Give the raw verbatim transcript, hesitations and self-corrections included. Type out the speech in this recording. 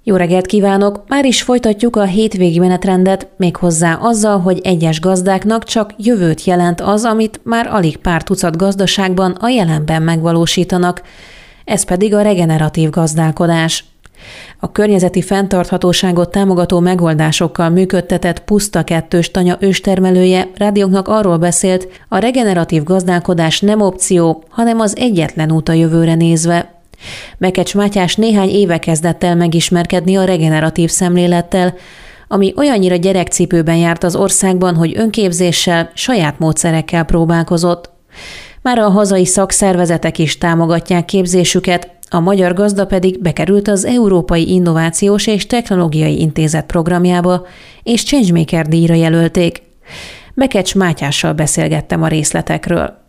Jó reggelt kívánok! Már is folytatjuk a hétvégi menetrendet, méghozzá azzal, hogy egyes gazdáknak csak jövőt jelent az, amit már alig pár tucat gazdaságban a jelenben megvalósítanak. Ez pedig a regeneratív gazdálkodás. A környezeti fenntarthatóságot támogató megoldásokkal működtetett Puszta kettős tanya őstermelője rádiónknak arról beszélt, a regeneratív gazdálkodás nem opció, hanem az egyetlen út a jövőre nézve. Bekecs Mátyás néhány éve kezdett el megismerkedni a regeneratív szemlélettel, ami olyannyira gyerekcipőben járt az országban, hogy önképzéssel, saját módszerekkel próbálkozott. Már a hazai szakszervezetek is támogatják képzésüket, a magyar gazda pedig bekerült az Európai Innovációs és Technológiai Intézet programjába, és Changemaker díjra jelölték. Bekecs Mátyással beszélgettem a részletekről.